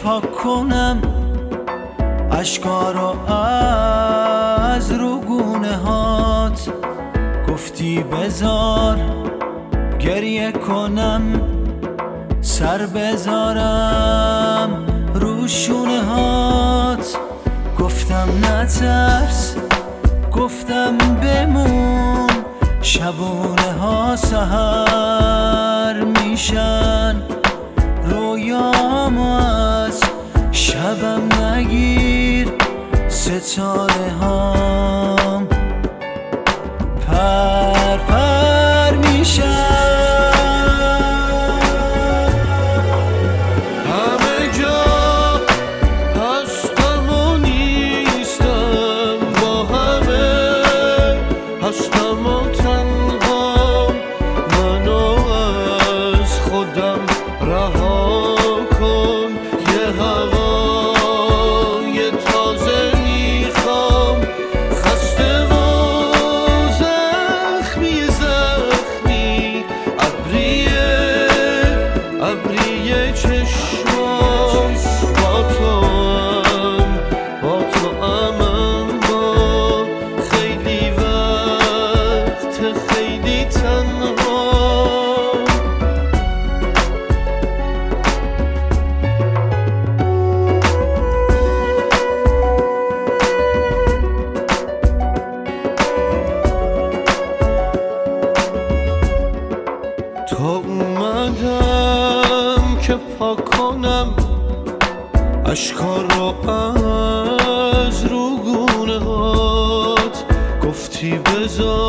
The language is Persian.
پاک کنم اشکا رو از رو گونه هات. گفتی بذار گریه کنم، سر بذارم رو شونه هات. گفتم نترس، گفتم بمون، شبونه ها سحر میشن. رویام از شبم نگیر، ستاره هام پر پر میشن. هستم و تنها، منو از خودم رها کن. یه هوای تازه میخوام، خسته و زخمی زخمی. ابریه چشمام با تو هم خیلی تنها. تا اومدم که پاک کنم اشکا رو از رو گونه هات. گفتی بذار